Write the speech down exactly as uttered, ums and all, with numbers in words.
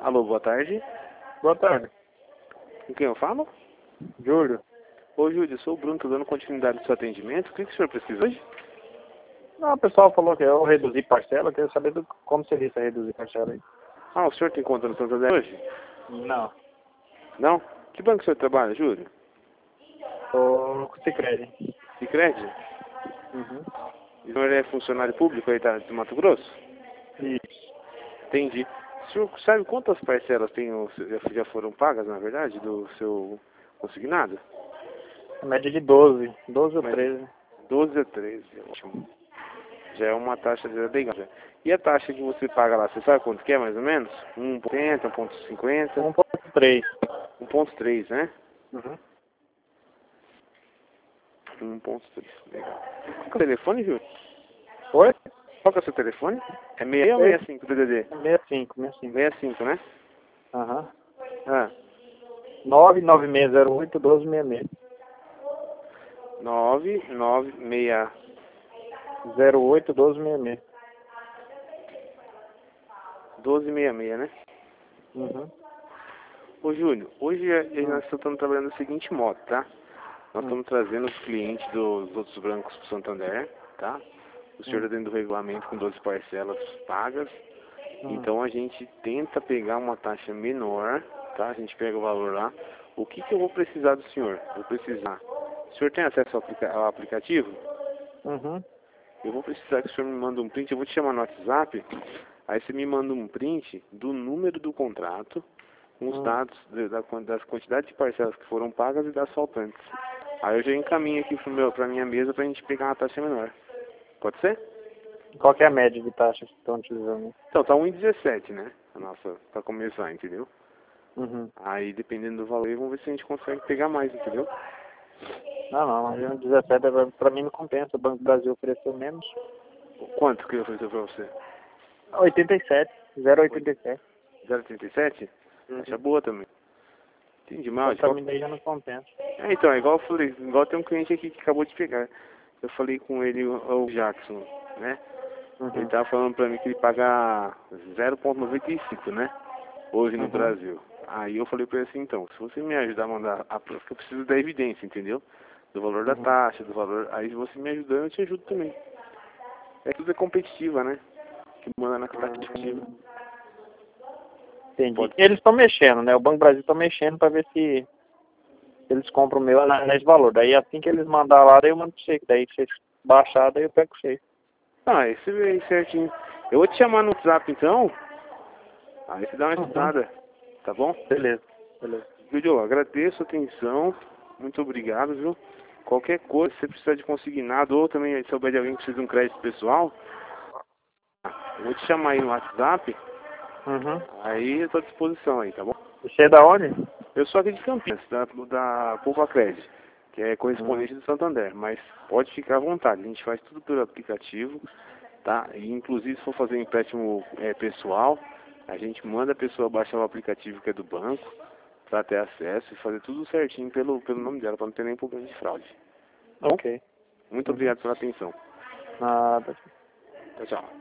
Alô, boa tarde. Boa tarde. Com quem eu falo? Júlio. Ô, Júlio, eu sou o Bruno, estou dando continuidade ao seu atendimento. O que, que o senhor precisa hoje? Não, o pessoal falou que eu reduzi parcela, eu queria saber do, como seria isso, reduzir parcela aí. Ah, o senhor tem conta no Santander hoje? Não. Não? Que banco o senhor trabalha, Júlio? Tô com Sicredi. Sicredi? Uhum. E o senhor é funcionário público aí tá, de Mato Grosso? Isso. Entendi. O senhor sabe quantas parcelas tem, o- já já foram pagas, na verdade, do seu consignado? A média de doze. doze ou Mas treze. doze a treze, ótimo. Já é uma taxa já legal. Já. E a taxa que você paga lá, você sabe quanto que é mais ou menos? um ponto oitenta, um ponto cinquenta? um ponto três. um ponto três, né? Uhum. um ponto três, legal. Qual que é o telefone, Júlio? Oi? Qual que é o seu telefone? É seis ou sessenta e cinco D D D? sessenta e cinco, sessenta e cinco. sessenta e cinco, né? Aham. Ah, nove nove seis zero oito um dois seis seis. nove nove seis. zero oito um dois seis seis. doze sessenta e seis, né? Uhum. Ô, Júlio, hoje eh, Hum. nós estamos trabalhando da seguinte modo, tá? Nós Hum. estamos trazendo os clientes dos outros bancos para o Santander, tá? O senhor Hum. está dentro do regulamento com doze parcelas pagas. Hum. Então a gente tenta pegar uma taxa menor, tá? A gente pega o valor lá. O que que eu vou precisar do senhor? Vou precisar. O senhor tem acesso ao, aplica ao aplicativo? Uhum. Eu vou precisar que o senhor me mande um print. Eu vou te chamar no WhatsApp. Aí você me manda um print do número do contrato, com os Hum. dados de- da, quan- das quantidades de parcelas que foram pagas e das faltantes. Aí eu já encaminho aqui para a minha mesa para a gente pegar uma taxa menor. Pode ser? Qual que é a média de taxas que estão utilizando? Então, tá um e dezessete, né? A nossa, para começar, entendeu? Uhum. Aí, dependendo do valor, vamos ver se a gente consegue pegar mais, entendeu? Não, não, mas um dezessete é pra- pra mim não compensa. O Banco do Brasil ofereceu menos. Quanto que eu ofereci para você? oitenta e sete. zero vírgula oitenta e sete. zero vírgula trinta e sete? Uhum. Taxa boa também. Entendi Então mal. pra Qual... mim daí já não compensa. É, então, é igual eu falei, igual tem um cliente aqui que acabou de pegar. Eu falei com ele, o o Jackson, né? Ele Uhum. tava falando pra mim que ele paga zero vírgula noventa e cinco, né? Hoje no Uhum. Brasil. Aí eu falei pra ele assim, então, se você me ajudar a mandar a prova, que eu preciso da evidência, entendeu? Do valor da Uhum. taxa, do valor. Aí se você me ajudando, eu te ajudo também. É tudo é competitiva, né? Que manda na taxa competitiva. Hum, Entendi. Pode. Eles estão mexendo, né? O Banco do Brasil está mexendo para ver se eles compram o meu na- nesse valor. Daí assim que eles mandar lá, daí eu mando pro você. Daí se vocês baixar, daí eu pego você. Ah, esse veio certinho. Eu vou te chamar no WhatsApp então. Aí você dá uma Uhum. estudada, tá bom? Beleza. Beleza. Júlio, agradeço a atenção. Muito obrigado, viu? Qualquer coisa, se você precisar de consignado ou também souber de alguém que precisa de um crédito pessoal, eu vou te chamar aí no WhatsApp. Uhum. Aí eu tô à disposição aí, tá bom? Você é da onde? Eu sou aqui de Campinas, da, da Poupa Crédito, que é Uhum. correspondente do Santander, mas pode ficar à vontade, a gente faz tudo pelo aplicativo, tá? E inclusive se for fazer um empréstimo é, pessoal, a gente manda a pessoa baixar o aplicativo que é do banco, para ter acesso e fazer tudo certinho pelo, pelo nome dela, para não ter nenhum problema de fraude. Tá bom? Ok. Muito Uhum. obrigado pela atenção. Nada. Tchau, tchau.